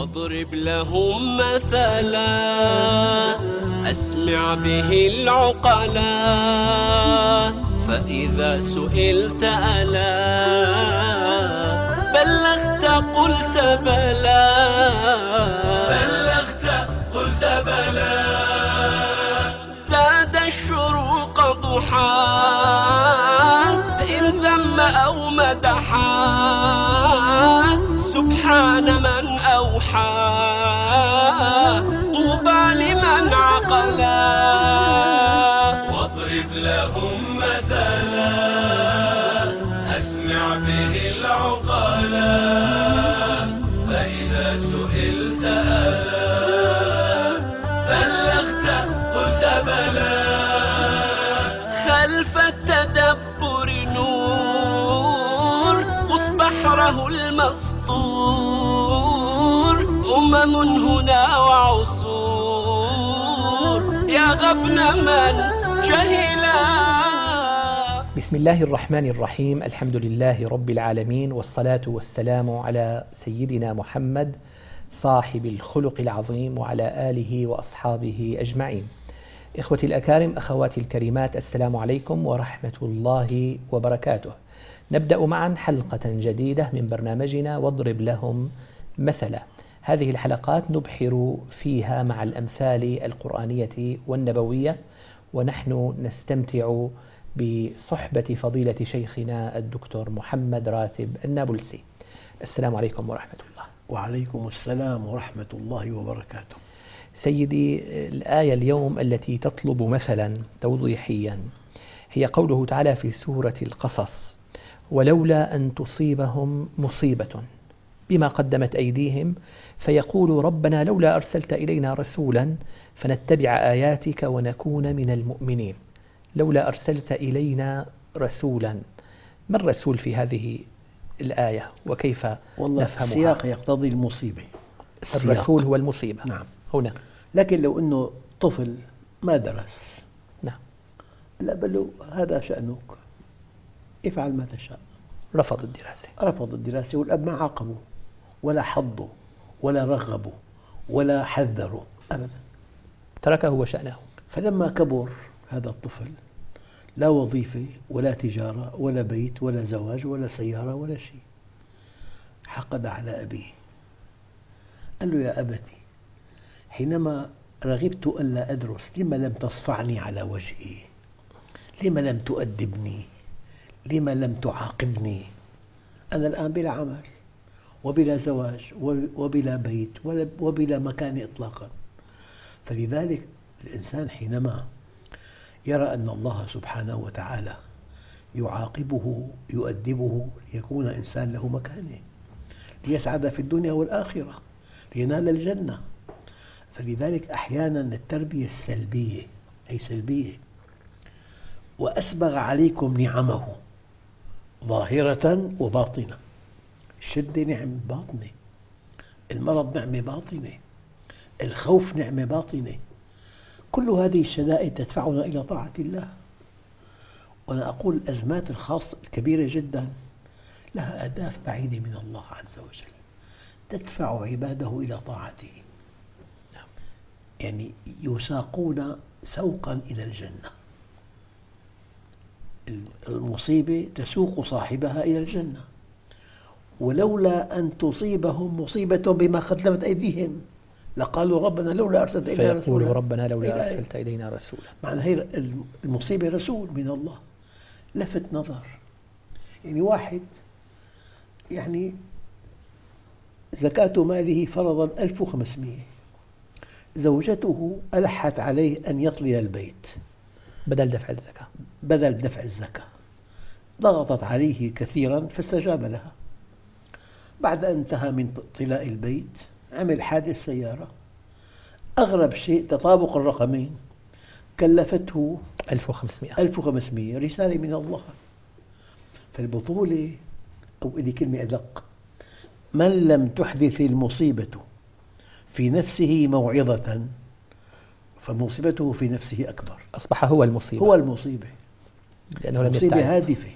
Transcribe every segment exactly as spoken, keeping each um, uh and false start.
واضرب لهم مثلا أسمع به العقلا، فإذا سئلت ألا بلغت قلت بلى، بلغت قلت بلى. زاد الشروق ضحى إن ذم أو مدحا، سبحان من أوحى طوبى لمن عقلا. واضرب لهم مثلا أسمع به العقلا، فإذا سئلت ألا بلغت قلت بلى. خلف التدبر نور بحره المسطور، أمم هنا وعصور يا غبن من جهلا. بسم الله الرحمن الرحيم، الحمد لله رب العالمين، والصلاة والسلام على سيدنا محمد صاحب الخلق العظيم وعلى آله وأصحابه أجمعين. إخوتي الأكارم، أخواتي الكريمات، السلام عليكم ورحمة الله وبركاته. نبدأ معا حلقة جديدة من برنامجنا واضرب لهم مثلا. هذه الحلقات نبحر فيها مع الأمثال القرآنية والنبوية، ونحن نستمتع بصحبة فضيلة شيخنا الدكتور محمد راتب النابلسي. السلام عليكم ورحمة الله. وعليكم السلام ورحمة الله وبركاته. سيدي، الآية اليوم التي تطلب مثلا توضيحيا هي قوله تعالى في سورة القصص: ولولا أن تصيبهم مصيبة بما قدمت أيديهم فيقولوا ربنا لولا أرسلت إلينا رسولا فنتبع آياتك ونكون من المؤمنين. لولا أرسلت إلينا رسولا، ما الرسول في هذه الآية وكيف والله نفهمها؟ السياق يقتضي المصيبة. الرسول هو المصيبة. نعم. هنا لكن لو أنه طفل ما درس، نعم، لا بل هذا شأنك، افعل ما تشاء. رفض الدراسة رفض الدراسة والأب ما عاقبه ولا حضه ولا رغبه ولا حذره أبدا، تركه وشأنه. فلما كبر هذا الطفل لا وظيفة ولا تجارة ولا بيت ولا زواج ولا سيارة ولا شيء، حقد على أبيه، قال له يا أبتي حينما رغبت ألا أدرس لما لم تصفعني على وجهي؟ لما لم تؤدبني؟ لما لم تعاقبني؟ أنا الآن بلا عمل وبلا زواج وبلا بيت وبلا مكان إطلاقا. فلذلك الإنسان حينما يرى أن الله سبحانه وتعالى يعاقبه يؤدبه ليكون إنسان له مكانة، ليسعد في الدنيا والآخرة، لينال الجنة. فلذلك أحيانا التربية السلبية أي سلبية: وأسبغ عليكم نعمه ظاهرة وباطنة. الشدة نعمة باطنة، المرض نعمة باطنة، الخوف نعمة باطنة. كل هذه الشدائد تدفعنا إلى طاعة الله. وأنا أقول الأزمات الخاصة الكبيرة جدا لها أهداف بعيدة من الله عز وجل، تدفع عباده إلى طاعته، يعني يساقون سوقا إلى الجنة. المصيبة تسوق صاحبها إلى الجنة. ولولا أن تصيبهم مصيبة بما قدمت أيديهم لقالوا ربنا لولا أرسلت إلينا رسولا. فيقول ربنا لولا أرسلت إلينا رسولا. معنى هي المصيبة رسول من الله. لفت نظر، يعني واحد يعني زكاة ماله فرضا ألف وخمسمئة، زوجته ألحت عليه أن يطلي البيت بدل دفع الزكاة بدل دفع الزكاة، ضغطت عليه كثيرا فاستجاب لها. بعد أن انتهى من طلاء البيت عمل حادث سيارة، أغرب شيء تطابق الرقمين، كلفته ألف وخمسمئة ألف وخمسمئة، رسالة من الله. فالبطولة، أو إلي كلمة أدق: من لم تحدث المصيبة في نفسه موعظة فمصيبته في نفسه أكبر. أصبح هو المصيبة. هو المصيبة، لأنه لم المصيبة يتعظ. هادفة.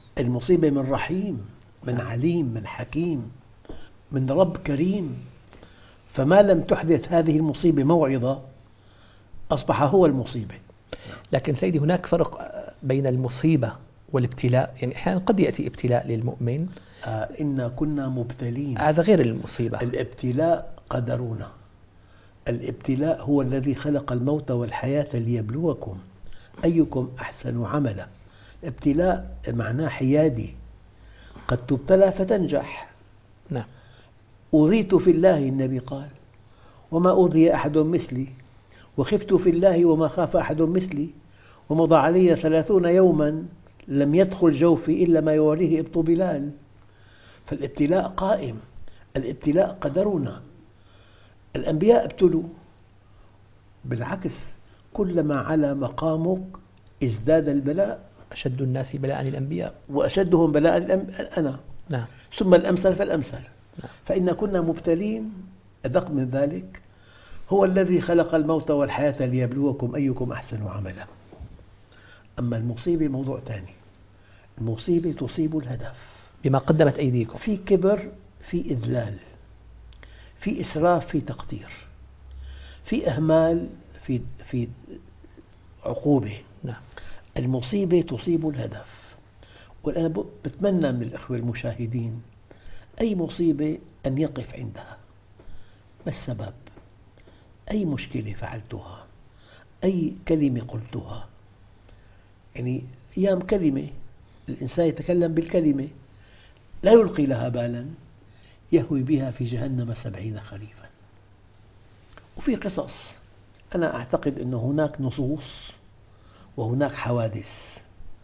المصيبة من رحيم، من عليم، من حكيم، من رب كريم. فما لم تحدث هذه المصيبة موعظة أصبح هو المصيبة. لكن سيدي هناك فرق بين المصيبة والابتلاء، يعني أحيانا قد يأتي ابتلاء للمؤمن. آه إنا كنا مبتلين، هذا غير المصيبة. الابتلاء قدرنا. الابتلاء هو الذي خلق الموت والحياة ليبلوكم أيكم أحسن عملا. الابتلاء معناه حيادي، قد تبتلى فتنجح. نعم. أوذيت في الله، النبي قال وما أوذي أحد مثلي، وخفت في الله وما خاف أحد مثلي، ومضى علي ثلاثون يوما لم يدخل جوفي إلا ما يواريه إبط بلال. فالابتلاء قائم، الابتلاء قدرنا. الأنبياء ابتلوا، بالعكس كلما علا مقامك ازداد البلاء. أشد الناس بلاء الأنبياء، وأشدهم بلاء أنا. نعم. ثم الأمثل فالأمثل. نعم. فإن كنا مبتلين. أدق من ذلك، هو الذي خلق الموت والحياة ليبلوكم أيكم أحسن عملا. أما المصيبة موضوع ثاني. المصيبة تصيب الهدف بما قدمت أيديكم، في كبر، في إذلال، في إسراف، في تقدير، في إهمال، في في عقوبة. نعم. المصيبة تصيب الهدف. وأنا بتمنى من الأخوة المشاهدين أي مصيبة أن يقف عندها. ما السبب؟ أي مشكلة فعلتها؟ أي كلمة قلتها؟ يعني أيام كلمة، الإنسان يتكلم بالكلمة لا يلقي لها بالا، يهوي بها في جهنم سبعين خريفا. وفي قصص. أنا أعتقد أن هناك نصوص وهناك حوادث.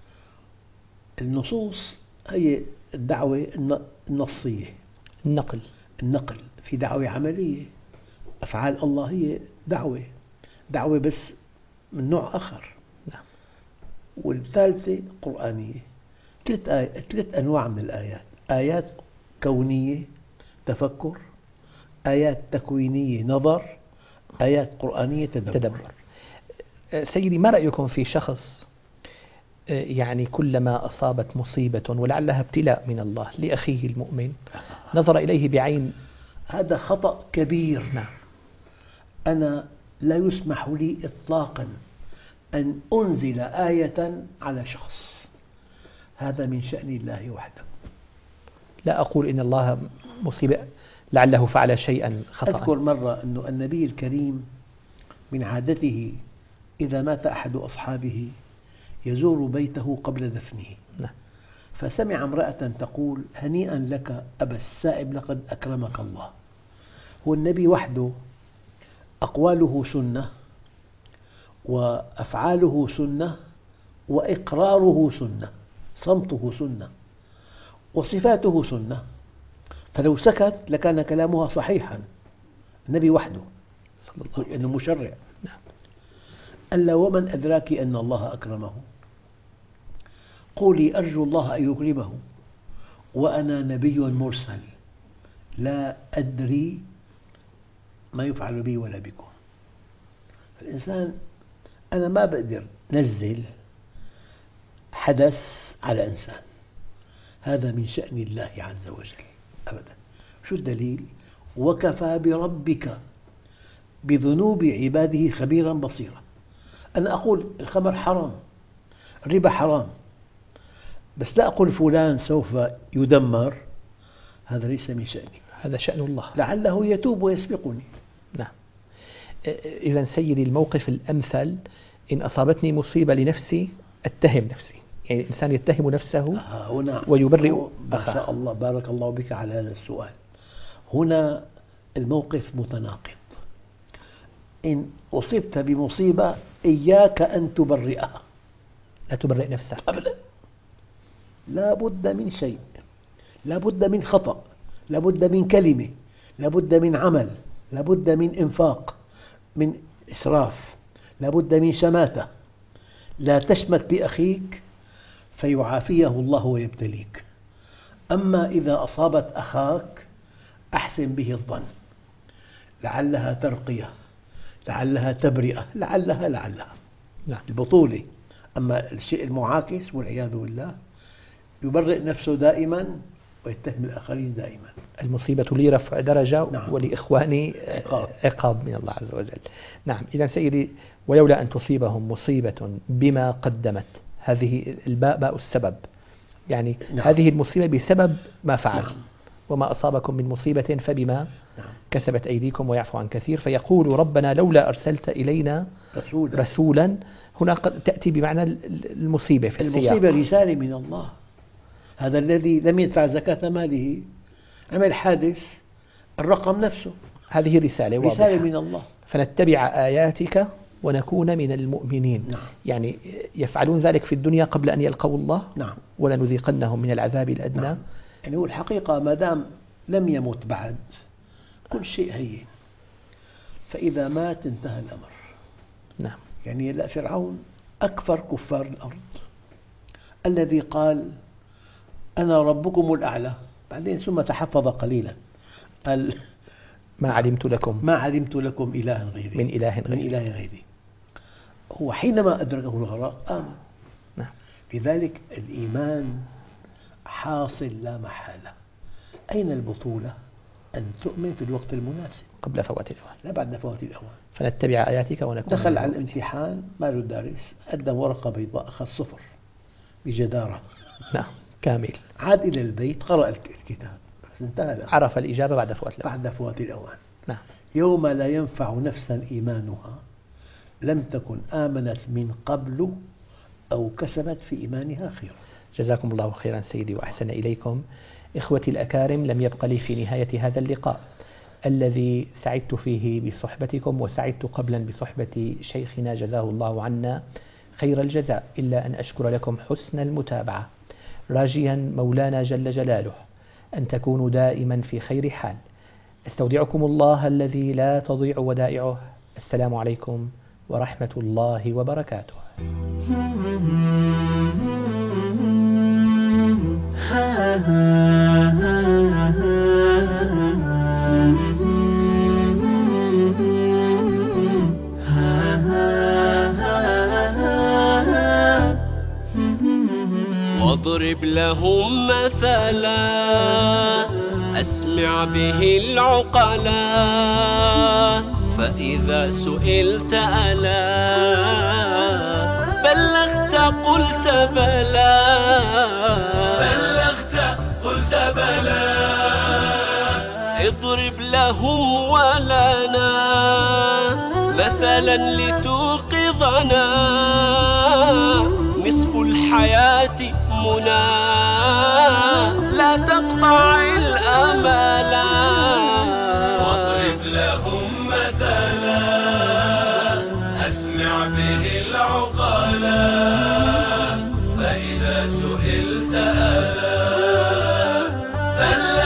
النصوص هي الدعوة النصية، النقل النقل في دعوة عملية. أفعال الله هي دعوة، دعوة بس من نوع آخر. نعم. والثالثة قرآنية. ثلاث آي... ثلاث أنواع من الآيات: آيات كونية تفكر، آيات تكوينية نظر، آيات قرآنية تدبر. تدبر. سيدي، ما رأيكم في شخص يعني كلما أصابت مصيبة ولعلها ابتلاء من الله لأخيه المؤمن نظر إليه بعين؟ هذا خطأ كبير. نعم. أنا لا يسمح لي إطلاقا أن أنزل آية على شخص، هذا من شأن الله وحده. لا أقول إن الله مصيبة لعله فعل شيئا خطأ. أذكر مرة أن النبي الكريم من عادته إذا مات أحد أصحابه يزور بيته قبل دفنه. نعم. فسمع امرأة تقول: هنيئا لك أبا السائب، لقد أكرمك الله. هو النبي وحده أقواله سنة، وأفعاله سنة، وإقراره سنة، صمته سنة، وصفاته سنة. فلو سكت لكان كلامها صحيحا. النبي وحده صلى الله عليه وسلم إنه مشرع. نعم. ألا ومن أدراك أن الله أكرمه؟ قولي أرجو الله أن يكرمه وأنا نبي مرسل لا أدري ما يفعل بي ولا بكم. الإنسان، أنا ما بقدر نزل حدث على إنسان، هذا من شأن الله عز وجل أبدا. شو الدليل؟ وكفى بربك بذنوب عباده خبيرا بصيرا. أنا أقول الخمر حرام، الربا حرام، بس لا أقول فلان سوف يدمر، هذا ليس من شأني، هذا شأن الله، لعله يتوب ويسبقني. نعم. إذا سيدي، الموقف الأمثل إن أصابتني مصيبة لنفسي أتهم نفسي، يعني الإنسان يتهم نفسه آه هنا ويبرئ ما شاء الله، بارك الله بك على هذا السؤال. هنا الموقف متناقض. إن أصبت بمصيبة إياك أن تبرئها، لا تبرئ نفسك أبدا. لا بد من شيء، لا بد من خطأ، لا بد من كلمة، لا بد من عمل، لا بد من إنفاق، من إسراف، لا بد من شماتة. لا تشمت بأخيك فيعافيه الله ويبتليك. أما إذا أصابت أخاك أحسن به الظن، لعلها ترقية، لعلها تبرئة، لعلها لعلها نعم. البطولة. أما الشيء المعاكس والعياذ بالله يبرئ نفسه دائما ويتهم الآخرين دائما. المصيبة لي رفع درجة، نعم. ولإخواني عقاب. عقاب من الله عز وجل. نعم. إذا سيدي، ولولا أن تصيبهم مصيبة بما قدمت، هذه الباء باء السبب، يعني نعم. هذه المصيبة بسبب ما فعل. نعم. وما أصابكم من مصيبة فبما نعم. كسبت أيديكم ويعفو عن كثير. فيقول ربنا لولا أرسلت إلينا رسولا. رسولا، هنا قد تأتي بمعنى المصيبة في السياق. المصيبة رسالة من الله. هذا الذي لم يدفع زكاة ماله عمل حادث، الرقم نفسه هذه رسالة واضحة، رسالة من الله. فنتبع آياتك ونكون من المؤمنين. نعم. يعني يفعلون ذلك في الدنيا قبل أن يلقوا الله. نعم. ولنذيقنهم من العذاب الأدنى. نعم. يعني هو الحقيقة ما دام لم يمت بعد كل شيء هين، فإذا مات انتهى الأمر. نعم. يعني لا، فرعون أكثر كفار الأرض الذي قال أنا ربكم الأعلى، بعدين ثم تحفظ قليلا، قال ما علمت لكم ما علمت لكم إلها غيري من إله من غيري. إله غيري. هو حينما أدركه الغرق آمن. نعم. لذلك الإيمان حاصل لا محالة. أين البطولة؟ أن تؤمن في الوقت المناسب قبل فوات الأوان، لا بعد فوات الأوان. فنتبع آياتك ونكون دخل من على المؤمنين. الامتحان ما له دارس، قدم ورقة بيضاء أخذ صفر بجدارة. نعم. كامل. عاد إلى البيت قرأ الكتاب، بس انتهى الأمر عرف الإجابة بعد فوات الأوان. بعد فوات الأوان. نعم. يوم لا ينفع نفسا إيمانها لم تكن آمنت من قبل أو كسبت في إيمانها خيرا. جزاكم الله خيرا سيدي وأحسن إليكم. إخوتي الأكارم، لم يبق لي في نهاية هذا اللقاء الذي سعدت فيه بصحبتكم، وسعدت قبلا بصحبة شيخنا جزاه الله عنا خير الجزاء، إلا أن أشكر لكم حسن المتابعة، راجيا مولانا جل جلاله أن تكونوا دائما في خير حال. استودعكم الله الذي لا تضيع ودائعه. السلام عليكم ورحمة الله وبركاته. واضرب لهم مثلا أسمع به العقلا، فإذا سئلت ألا بلغت قلت بلى بلغت قلت بلى. اضرب لهم ولنا مثلا لتوقظنا، نصف الحياة منى لا تقطع الأملا. واضرب لهم مثلا أسمع به العقلا، فإذا سئلت ألا بلغت